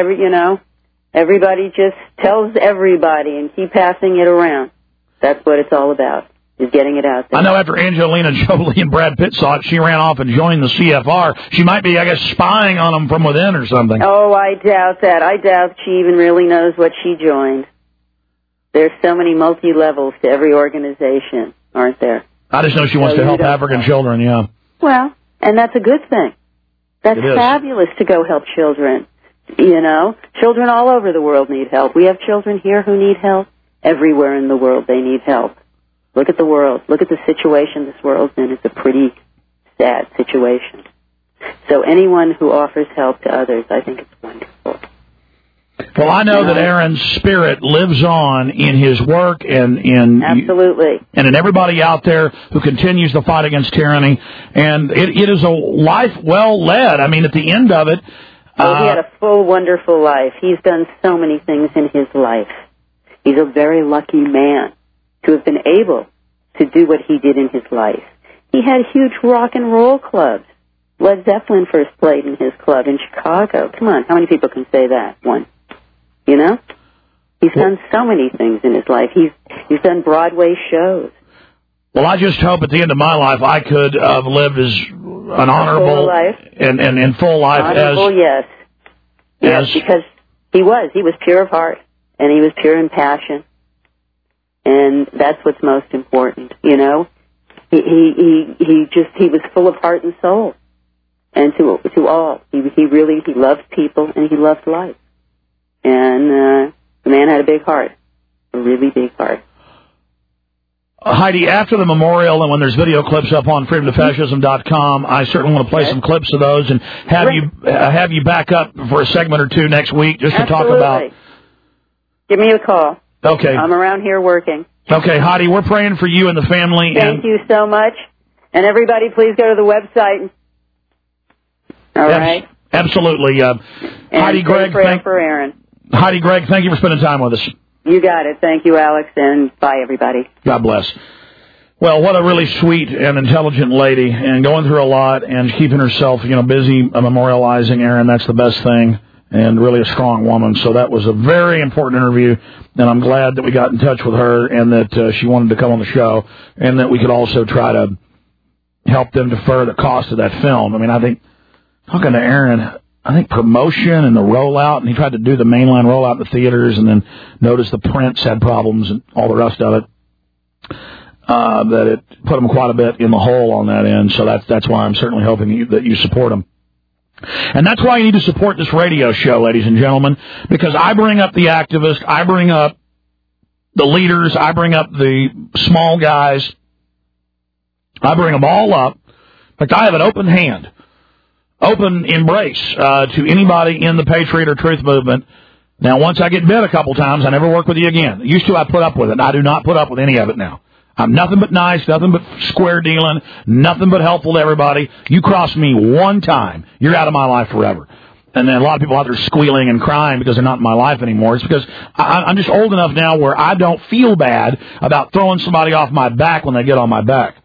everybody just tells everybody and keep passing it around. That's what it's all about. Is getting it out there. I know after Angelina Jolie and Brad Pitt saw it, she ran off and joined the CFR. She might be, I guess, spying on them from within or something. Oh, I doubt that. I doubt she even really knows what she joined. There's so many multi-levels to every organization, aren't there? I just know she wants to help African children, yeah. Well, and that's a good thing. That's fabulous to go help children. You know, children all over the world need help. We have children here who need help. Everywhere in the world they need help. Look at the world. Look at the situation this world's in. It's a pretty sad situation. So anyone who offers help to others, I think it's wonderful. Well, I know that Aaron's spirit lives on in his work and in absolutely, and in everybody out there who continues the fight against tyranny. And it is a life well led. I mean, at the end of it, he had a full, wonderful life. He's done so many things in his life. He's a very lucky man to have been able to do what he did in his life. He had huge rock and roll clubs. Led Zeppelin first played in his club in Chicago. Come on, how many people can say that? One. You know? He's done so many things in his life. He's done Broadway shows. Well, I just hope at the end of my life I could have lived as an honorable life. And full life honorable, as... Yes, because he was pure of heart, and he was pure in passion. And that's what's most important, you know. He was full of heart and soul, and to all. He loved people and he loved life. And the man had a big heart, a really big heart. Heidi, after the memorial and when there's video clips up on freedomtofascism.com, I certainly want to play some clips of those and have you back up for a segment or two next week just to talk about. Give me a call. Okay. I'm around here working. Okay, Heidi, we're praying for you and the family. Thank you so much. And everybody, please go to the website. All right? Absolutely. Heidi Gregg, for Aaron. Heidi Gregg, thank you for spending time with us. You got it. Thank you, Alex, and bye, everybody. God bless. Well, what a really sweet and intelligent lady, and going through a lot and keeping herself, busy memorializing Aaron. That's the best thing. And really a strong woman. So that was a very important interview, and I'm glad that we got in touch with her and that she wanted to come on the show, and that we could also try to help them defer the cost of that film. I mean, I think, talking to Aaron, I think promotion and the rollout, and he tried to do the mainline rollout in the theaters and then noticed the prints had problems and all the rest of it, that it put him quite a bit in the hole on that end. So that's why I'm certainly hoping that you support him. And that's why you need to support this radio show, ladies and gentlemen, because I bring up the activists, I bring up the leaders, I bring up the small guys, I bring them all up. In fact, I have an open hand, open embrace to anybody in the Patriot or Truth movement. Now, once I get bit a couple times, I never work with you again. Used to, I put up with it. I do not put up with any of it now. I'm nothing but nice, nothing but square dealing, nothing but helpful to everybody. You cross me one time, you're out of my life forever. And then a lot of people out there squealing and crying because they're not in my life anymore. It's because I'm just old enough now where I don't feel bad about throwing somebody off my back when they get on my back.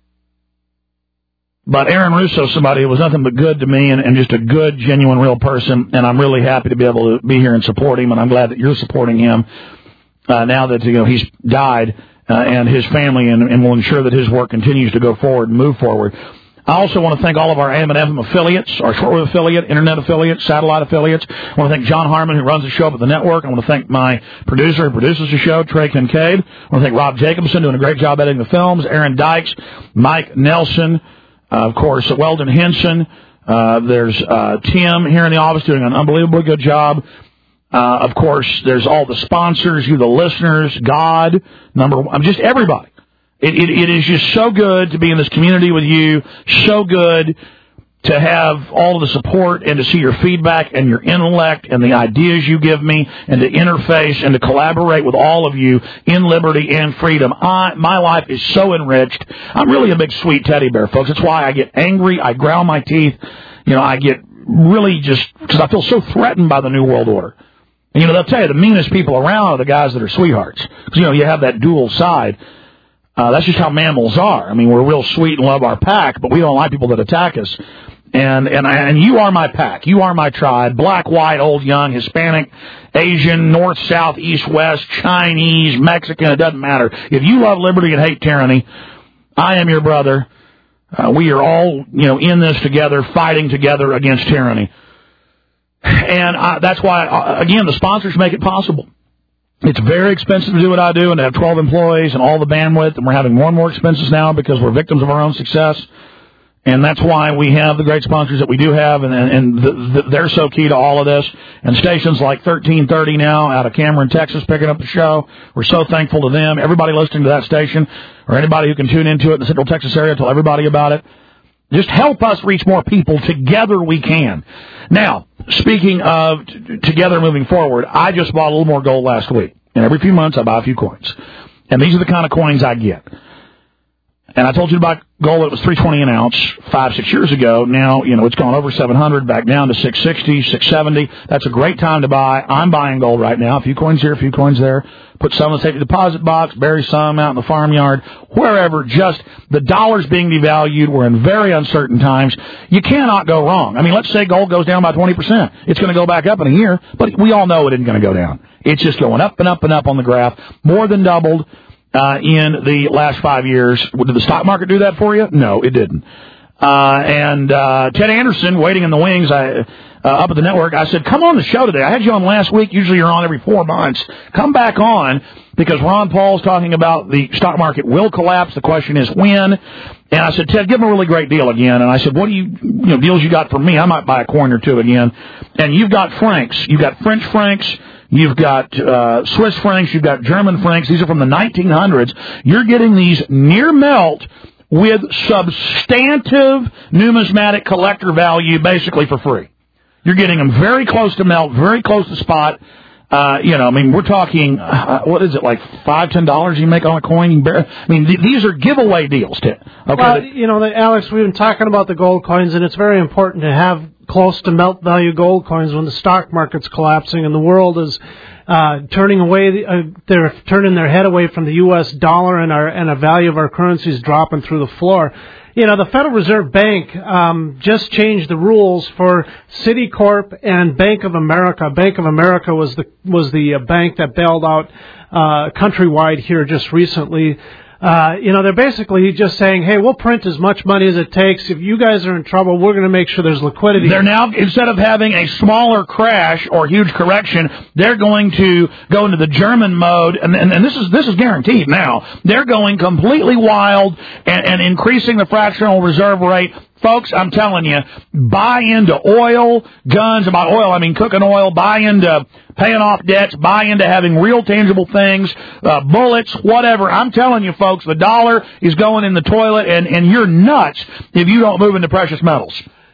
But Aaron Russo, somebody who was nothing but good to me and just a good, genuine, real person, and I'm really happy to be able to be here and support him, and I'm glad that you're supporting him now that he's died. And his family, and will ensure that his work continues to go forward and move forward. I also want to thank all of our AM and FM affiliates, our shortwave affiliate, internet affiliates, satellite affiliates. I want to thank John Harmon, who runs the show up at the network. I want to thank my producer who produces the show, Trey Kincaid. I want to thank Rob Jacobson, doing a great job editing the films, Aaron Dykes, Mike Nelson, of course, Weldon Henson. There's Tim here in the office doing an unbelievably good job. Of course, there's all the sponsors, you, the listeners, God, number one, just everybody. It is just so good to be in this community with you, so good to have all of the support and to see your feedback and your intellect and the ideas you give me and to interface and to collaborate with all of you in liberty and freedom. My life is so enriched. I'm really a big sweet teddy bear, folks. That's why I get angry. I ground my teeth. I get really just because I feel so threatened by the New World Order. And, they'll tell you the meanest people around are the guys that are sweethearts. Because, you have that dual side. That's just how mammals are. I mean, we're real sweet and love our pack, but we don't like people that attack us. And you are my pack. You are my tribe. Black, white, old, young, Hispanic, Asian, North, South, East, West, Chinese, Mexican. It doesn't matter. If you love liberty and hate tyranny, I am your brother. We are all, in this together, fighting together against tyranny. And that's why, again, the sponsors make it possible. It's very expensive to do what I do and to have 12 employees and all the bandwidth, and we're having more and more expenses now because we're victims of our own success. And that's why we have the great sponsors that we do have, and they're so key to all of this. And stations like 1330 now out of Cameron, Texas, picking up the show. We're so thankful to them. Everybody listening to that station, or anybody who can tune into it in the Central Texas area, tell everybody about it. Just help us reach more people. Together we can. Now, speaking of together moving forward, I just bought a little more gold last week. And every few months I buy a few coins. And these are the kind of coins I get. And I told you about gold. It was $3.20 an ounce 5-6 years ago. Now, it's gone over 700, back down to 660, 670. That's a great time to buy. I'm buying gold right now. A few coins here, a few coins there. Put some in the safety deposit box, bury some out in the farmyard, wherever. Just the dollar's being devalued. We're in very uncertain times. You cannot go wrong. I mean, let's say gold goes down by 20%. It's going to go back up in a year, but we all know it isn't going to go down. It's just going up and up and up on the graph. More than doubled. In the last 5 years. Did the stock market do that for you? No, it didn't. And Ted Anderson, waiting in the wings, up at the network, I said, come on the show today. I had you on last week. Usually you're on every 4 months. Come back on, because Ron Paul's talking about the stock market will collapse. The question is when. And I said, Ted, give him a really great deal again. And I said, what do deals you got for me? I might buy a coin or two again. And you've got francs. You've got French francs. You've got Swiss francs. You've got German francs. These are from the 1900s. You're getting these near melt with substantive numismatic collector value basically for free. You're getting them very close to melt, very close to spot. We're talking, what is it, like $5, $10 you make on a coin? These are giveaway deals, Ted. Okay. Well, Alex, we've been talking about the gold coins, and it's very important to have close to melt value gold coins when the stock market's collapsing and the world is turning away. They're turning their head away from the U.S. dollar, and the value of our currency is dropping through the floor. The Federal Reserve Bank just changed the rules for Citicorp and Bank of America. Bank of America was the bank that bailed out Countrywide here just recently. They're basically just saying, hey, we'll print as much money as it takes. If you guys are in trouble, we're going to make sure there's liquidity. They're now, instead of having a smaller crash or huge correction, they're going to go into the German mode, and this is guaranteed now. They're going completely wild and increasing the fractional reserve rate. Folks, I'm telling you, buy into oil, guns. About oil, I mean cooking oil. Buy into paying off debts. Buy into having real tangible things, bullets, whatever. I'm telling you, folks, the dollar is going in the toilet, and you're nuts if you don't move into precious metals.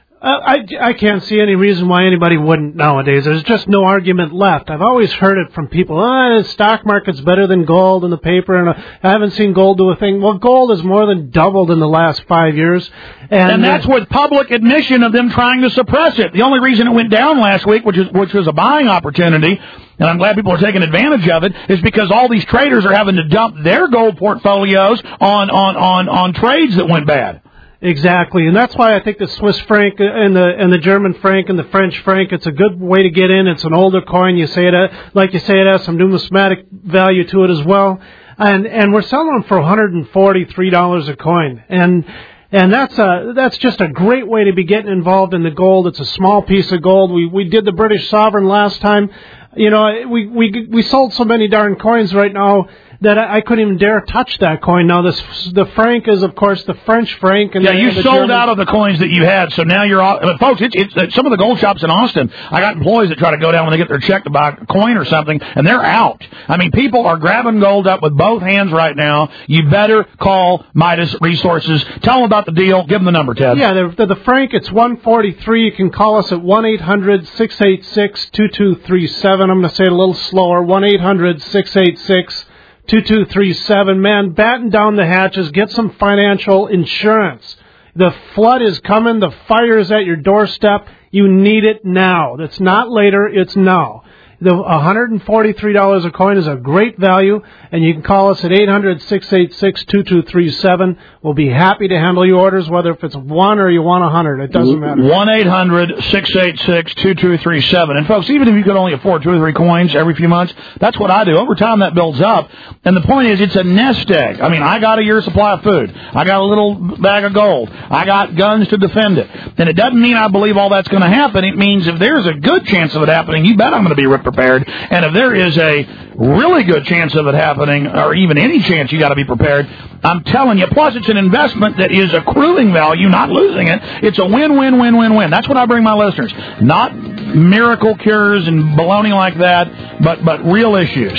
I can't see any reason why anybody wouldn't nowadays. There's just no argument left. I've always heard it from people, the stock market's better than gold in the paper, and I haven't seen gold do a thing. Well, gold has more than doubled in the last 5 years. And that's with public admission of them trying to suppress it. The only reason it went down last week, which was a buying opportunity, and I'm glad people are taking advantage of it, is because all these traders are having to dump their gold portfolios on trades that went bad. Exactly, and that's why I think the Swiss franc and the German franc and the French franc, it's a good way to get in. It's an older coin. It has some numismatic value to it as well, and we're selling them for $143 a coin, and that's just a great way to be getting involved in the gold. It's a small piece of gold. We did the British sovereign last time. We sold so many darn coins right now that I couldn't even dare touch that coin. Now, the franc is, of course, the French franc. And you sold out of the coins that you had, so now you're all... But folks, it's some of the gold shops in Austin, I got employees that try to go down when they get their check to buy a coin or something, and they're out. I mean, people are grabbing gold up with both hands right now. You better call Midas Resources. Tell them about the deal. Give them the number, Ted. Yeah, the franc, it's 143. You can call us at 1-800-686-2237. I'm going to say it a little slower. 1-800-686-2237. Man, batten down the hatches. Get some financial insurance. The flood is coming. The fire is at your doorstep. You need it now. It's not later. It's now. The $143 a coin is a great value, and you can call us at 800-686-2237. We'll be happy to handle your orders, whether if it's one or you want 100. It doesn't matter. 1-800-686-2237. And, folks, even if you could only afford 2 or 3 coins every few months, that's what I do. Over time, that builds up. And the point is, it's a nest egg. I mean, I got a year's supply of food. I got a little bag of gold. I got guns to defend it. And it doesn't mean I believe all that's going to happen. It means if there's a good chance of it happening, you bet I'm going to be prepared. And if there is a really good chance of it happening, or even any chance, you got to be prepared. I'm telling you. Plus, it's an investment that is accruing value, not losing it. It's a win-win-win-win-win. That's what I bring my listeners. Not miracle cures and baloney like that, but real issues.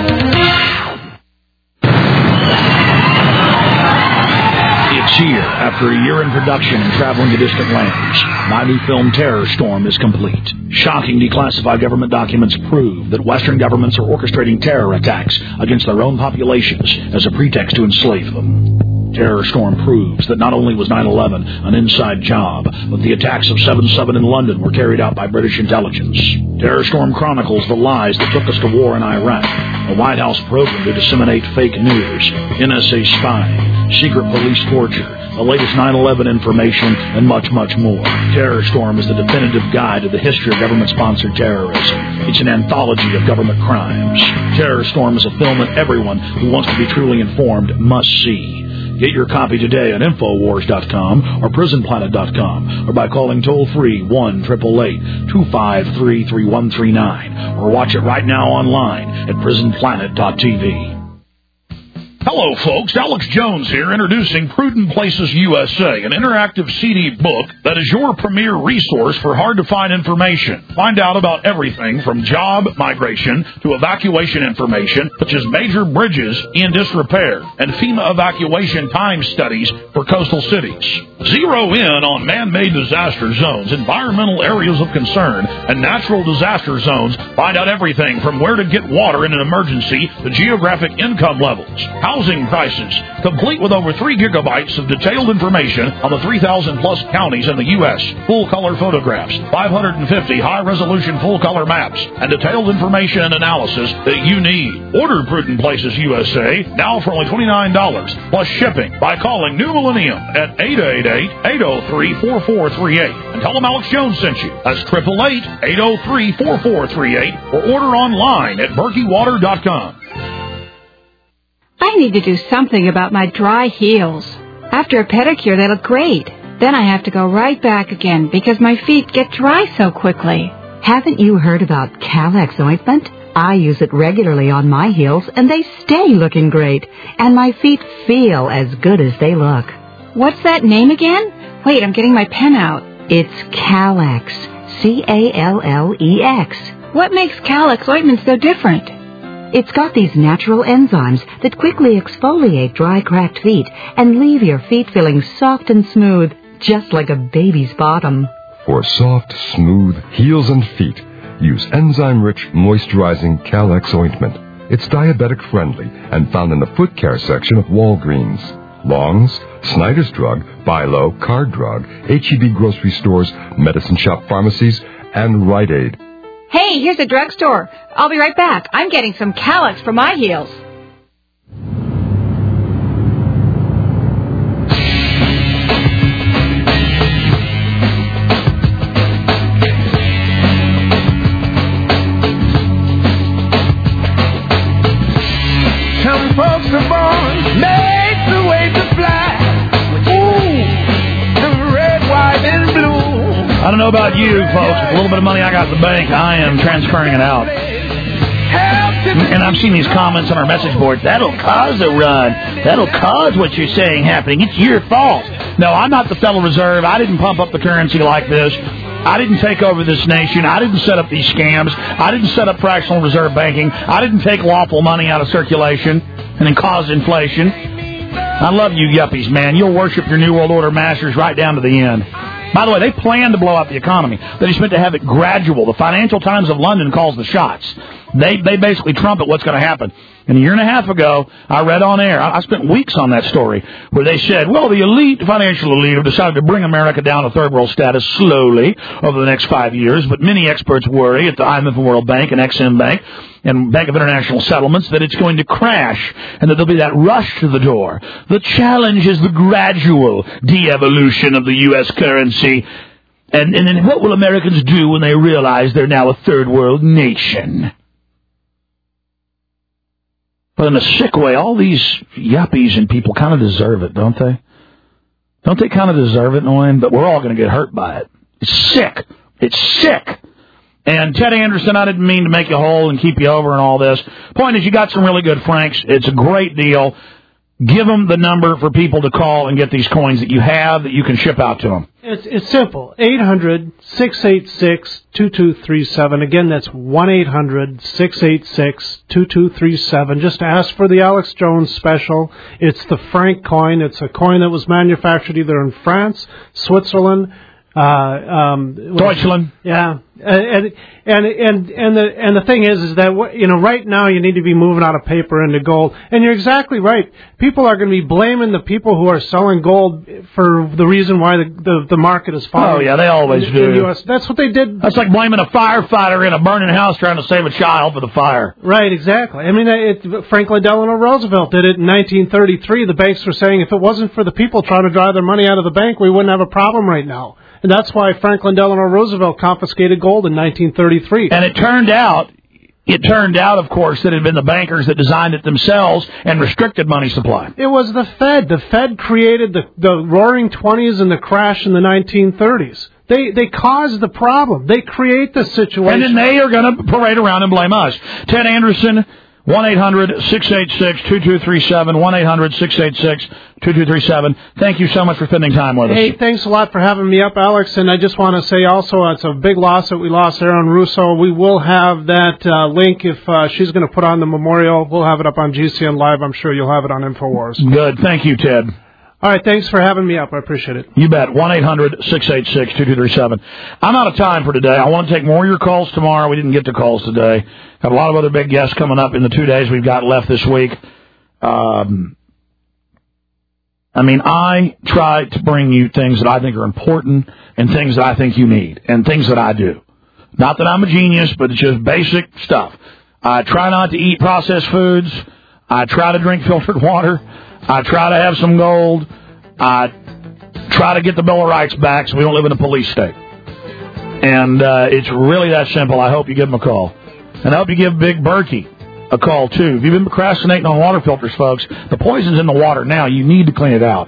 It's here. After a year in production and traveling to distant lands, my new film Terror Storm is complete. Shocking declassified government documents prove that Western governments are orchestrating terror attacks against their own populations as a pretext to enslave them. Terror Storm proves that not only was 9/11 an inside job, but the attacks of 7/7 in London were carried out by British intelligence. Terror Storm chronicles the lies that took us to war in Iraq, a White House program to disseminate fake news, NSA spying, secret police torture, the latest 9/11 information, and much, much more. Terror Storm is the definitive guide to the history of government-sponsored terrorism. It's an anthology of government crimes. Terror Storm is a film that everyone who wants to be truly informed must see. Get your copy today at Infowars.com or PrisonPlanet.com or by calling toll-free 1-888-253-3139 or watch it right now online at PrisonPlanet.tv. Hello, folks. Alex Jones here, introducing Prudent Places USA, an interactive CD book that is your premier resource for hard-to-find information. Find out about everything from job migration to evacuation information, such as major bridges in disrepair and FEMA evacuation time studies for coastal cities. Zero in on man-made disaster zones, environmental areas of concern, and natural disaster zones. Find out everything from where to get water in an emergency to geographic income levels, housing prices, complete with over 3 gigabytes of detailed information on the 3,000-plus counties in the U.S., full-color photographs, 550 high-resolution full-color maps, and detailed information and analysis that you need. Order Prudent Places USA now for only $29, plus shipping, by calling New Millennium at 888-803-4438. And tell them Alex Jones sent you. That's 888-803-4438, or order online at BerkeyWater.com. I need to do something about my dry heels. After a pedicure, they look great. Then I have to go right back again because my feet get dry so quickly. Haven't you heard about Calex ointment? I use it regularly on my heels, and they stay looking great. And my feet feel as good as they look. What's that name again? Wait, I'm getting my pen out. It's Calex. Calex. What makes Calex ointment so different? It's got these natural enzymes that quickly exfoliate dry, cracked feet and leave your feet feeling soft and smooth, just like a baby's bottom. For soft, smooth heels and feet, use enzyme-rich, moisturizing Calex ointment. It's diabetic-friendly and found in the foot care section of Walgreens, Long's, Snyder's Drug, Bilo, Card Drug, H-E-B grocery stores, medicine shop pharmacies, and Rite Aid. Hey, here's a drugstore. I'll be right back. I'm getting some Calex for my heels. Some folks are born made the way to fly. Ooh, the red, white, and blue. I don't know about you, folks. With a little bit of money I got in the bank, I am transferring it out. Help to And I've seen these comments on our message boards. That'll cause a run. That'll cause what you're saying happening. It's your fault. No, I'm not the Federal Reserve. I didn't pump up the currency like this. I didn't take over this nation. I didn't set up these scams. I didn't set up fractional reserve banking. I didn't take lawful money out of circulation and then cause inflation. I love you yuppies, man. You'll worship your New World Order masters right down to the end. By the way, they plan to blow out the economy. They just meant to have it gradual. The Financial Times of London calls the shots. They basically trumpet what's going to happen. And a year and a half ago, I read on air, I spent weeks on that story, where they said, well, the financial elite have decided to bring America down to third world status slowly over the next 5 years, but many experts worry at the IMF and World Bank and Exim Bank and Bank of International Settlements that it's going to crash and that there'll be that rush to the door. The challenge is the gradual de-evolution of the U.S. currency. And then what will Americans do when they realize they're now a third world nation? But in a sick way, all these yuppies and people kind of deserve it, don't they? Don't they kind of deserve it, Nolan? But we're all going to get hurt by it. It's sick. It's sick. And Ted Anderson, I didn't mean to make you whole and keep you over and all this. Point is, you got some really good francs. It's a great deal. Give them the number for people to call and get these coins that you have that you can ship out to them. It's simple. 800-686-2237. Again, that's 1-800-686-2237. Just ask for the Alex Jones special. It's the franc coin. It's a coin that was manufactured either in France, Switzerland, Deutschland. Yeah. And the thing is that, you know, right now you need to be moving out of paper into gold. And you're exactly right. People are going to be blaming the people who are selling gold for the reason why the market is falling. Oh, yeah, they always do. In the US. That's what they did. That's like blaming a firefighter in a burning house trying to save a child for the fire. Right, exactly. I mean, Franklin Delano Roosevelt did it in 1933. The banks were saying if it wasn't for the people trying to drive their money out of the bank, we wouldn't have a problem right now. And that's why Franklin Delano Roosevelt confiscated gold in 1933. And it turned out, of course, that it had been the bankers that designed it themselves and restricted money supply. It was the Fed. The Fed created the roaring 20s and the crash in the 1930s. They caused the problem. They create the situation. And then they are going to parade around and blame us. Ted Anderson, 1-800-686-2237, 1-800-686-2237. Thank you so much for spending time with us. Hey, thanks a lot for having me up, Alex. And I just want to say also it's a big loss that we lost Aaron Russo. We will have that link if she's going to put on the memorial. We'll have it up on GCN Live. I'm sure you'll have it on InfoWars. Good. Thank you, Ted. All right, thanks for having me up. I appreciate it. You bet. 1-800-686-2237. I'm out of time for today. I want to take more of your calls tomorrow. We didn't get to calls today. Have a lot of other big guests coming up in the 2 days we've got left this week. I try to bring you things that I think are important and things that I think you need and things that I do. Not that I'm a genius, but it's just basic stuff. I try not to eat processed foods. I try to drink filtered water. I try to have some gold. I try to get the Bill of Rights back so we don't live in a police state. And it's really that simple. I hope you give them a call. And I hope you give Big Berkey a call, too. If you've been procrastinating on water filters, folks, the poison's in the water now. You need to clean it out.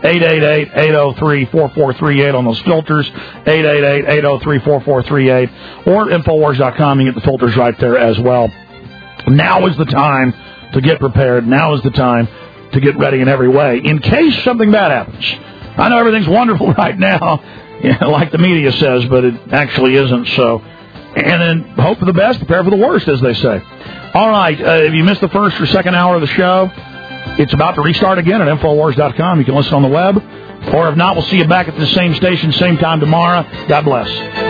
888-803-4438 on those filters, 888-803-4438, or Infowars.com. You get the filters right there as well. Now is the time to get prepared. Now is the time to get ready in every way, in case something bad happens. I know everything's wonderful right now, like the media says, but it actually isn't. So, and then hope for the best, prepare for the worst, as they say. All right, if you missed the first or second hour of the show, it's about to restart again at Infowars.com. You can listen on the web, or if not, we'll see you back at the same station, same time tomorrow. God bless.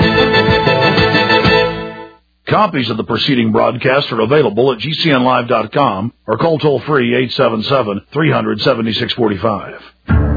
Copies of the preceding broadcast are available at GCNlive.com or call toll-free 877-300-7645.